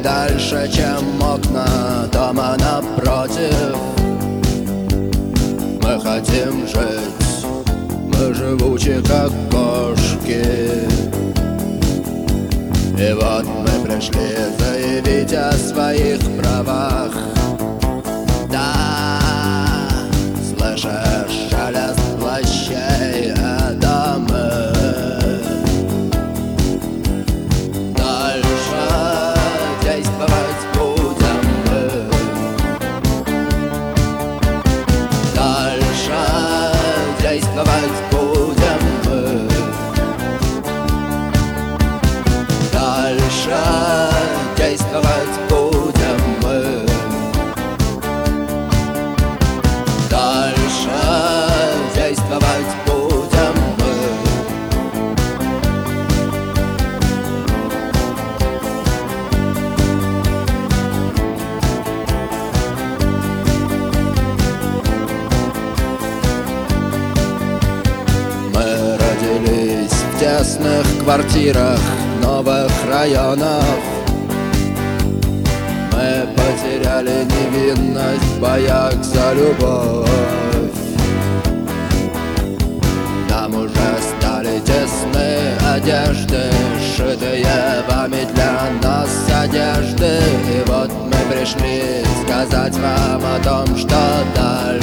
дальше, чем окна дома напротив. Мы хотим жить, мы живучи, как кошки. И вот мы пришли заявить о своих правах. Да, слышишь шелест плащей, это мы. Дальше действовать будем мы. Дальше действовать будем мы. Дальше действовать будем мы. Дальше действовать будем мы. Мы родились в тесных квартирах новых районов. Мы потеряли невинность в боях за любовь. Нам уже стали тесны одежды, сшитые вами для нас одежды. И вот мы пришли сказать вам о том, что дальше